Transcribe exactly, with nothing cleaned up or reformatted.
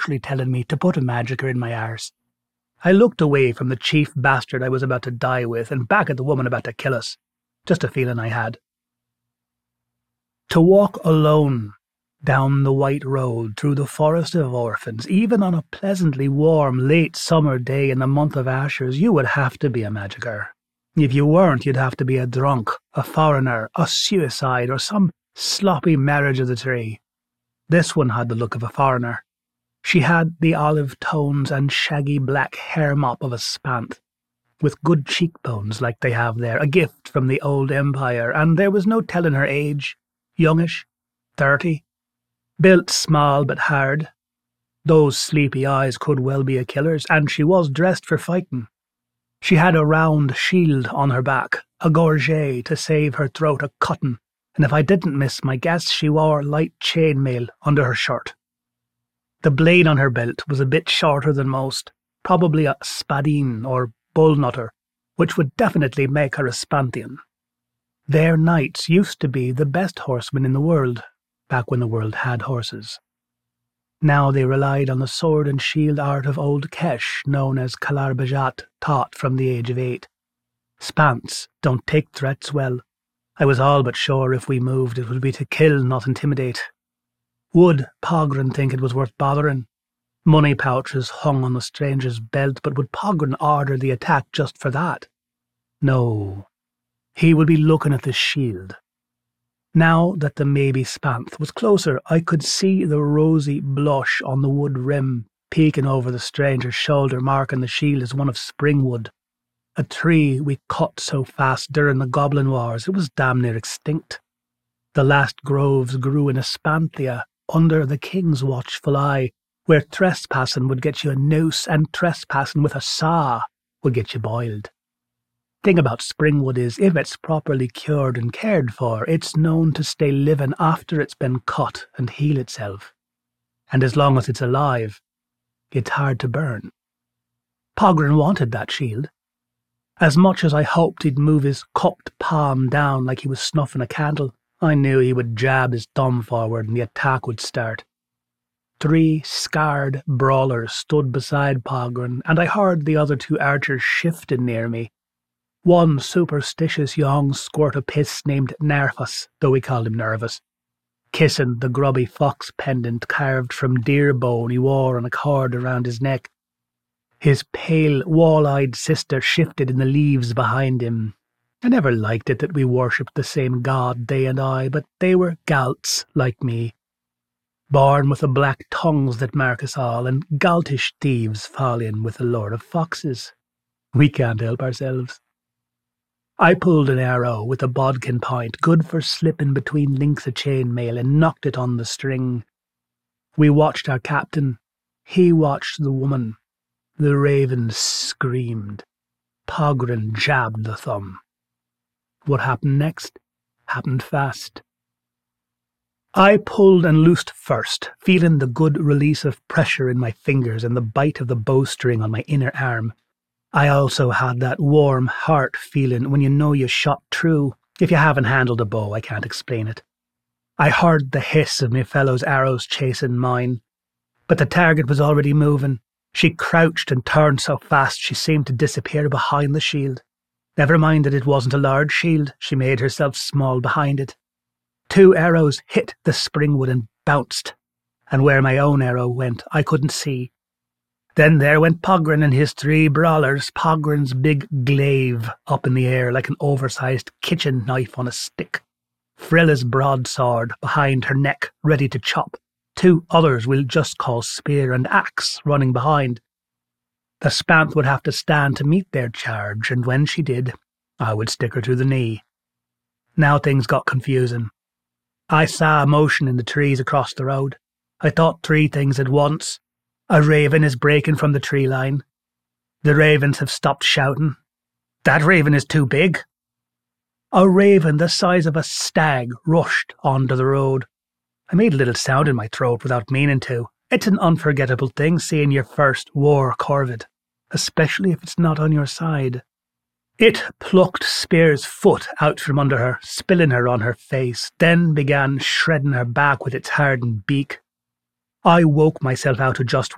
actually telling me to put a magicka in my arse. I looked away from the chief bastard I was about to die with and back at the woman about to kill us. Just a feeling I had. To walk alone down the white road through the forest of orphans, even on a pleasantly warm late summer day in the month of Ashers, you would have to be a magicker. If you weren't, you'd have to be a drunk, a foreigner, a suicide, or some sloppy marriage of the three. This one had the look of a foreigner. She had the olive tones and shaggy black hair mop of a spant, with good cheekbones like they have there, a gift from the old empire, and there was no telling her age. Youngish, thirty, built small but hard. Those sleepy eyes could well be a killer's, and she was dressed for fighting. She had a round shield on her back, a gorget to save her throat a cotton, and if I didn't miss my guess, she wore light chainmail under her shirt. The blade on her belt was a bit shorter than most, probably a spadine or bullnutter, which would definitely make her a Spanthian. Their knights used to be the best horsemen in the world, back when the world had horses. Now they relied on the sword and shield art of old Kesh, known as Kalar Bajat, taught from the age of eight. Spants don't take threats well. I was all but sure if we moved it would be to kill, not intimidate. Would Pogren think it was worth bothering? Money pouches hung on the stranger's belt, but would Pogren order the attack just for that? No. He would be looking at the shield. Now that the maybe Spanth was closer, I could see the rosy blush on the wood rim peeking over the stranger's shoulder, marking the shield as one of springwood, a tree we cut so fast during the Goblin Wars it was damn near extinct. The last groves grew in Espanthia, under the king's watchful eye, where trespassing would get you a noose and trespassing with a saw would get you boiled. Thing about springwood is, if it's properly cured and cared for, it's known to stay living after it's been cut and heal itself. And as long as it's alive, it's hard to burn. Pogren wanted that shield. As much as I hoped he'd move his cupped palm down like he was snuffing a candle, I knew he would jab his thumb forward and the attack would start. Three scarred brawlers stood beside Pogren, and I heard the other two archers shifting near me. One superstitious young squirt of piss named Nerfus, though we called him Nervous, kissing the grubby fox pendant carved from deer bone he wore on a cord around his neck. His pale, wall-eyed sister shifted in the leaves behind him. I never liked it that we worshipped the same god, they and I, but they were Galts like me, born with the black tongues that mark us all, and Galtish thieves fall in with the Lord of Foxes. We can't help ourselves. I pulled an arrow with a bodkin point, good for slipping between links of chainmail, and knocked it on the string. We watched our captain. He watched the woman. The raven screamed. Pogren jabbed the thumb. What happened next happened fast. I pulled and loosed first, feeling the good release of pressure in my fingers and the bite of the bowstring on my inner arm. I also had that warm heart feeling when you know you shot true. If you haven't handled a bow, I can't explain it. I heard the hiss of my fellow's arrows chasing mine, but the target was already moving. She crouched and turned so fast she seemed to disappear behind the shield. Never mind that it wasn't a large shield, she made herself small behind it. Two arrows hit the springwood and bounced, and where my own arrow went I couldn't see. Then there went Pogren and his three brawlers, Pogren's big glaive up in the air like an oversized kitchen knife on a stick. Frilla's broadsword behind her neck, ready to chop. Two others we'll just call spear and axe running behind. The Spanth would have to stand to meet their charge, and when she did, I would stick her to the knee. Now things got confusing. I saw a motion in the trees across the road. I thought three things at once. A raven is breaking from the tree line. The ravens have stopped shouting. That raven is too big. A raven the size of a stag rushed onto the road. I made a little sound in my throat without meaning to. It's an unforgettable thing seeing your first war corvid, especially if it's not on your side. It plucked Spear's foot out from under her, spilling her on her face, then began shredding her back with its hardened beak. I woke myself out of just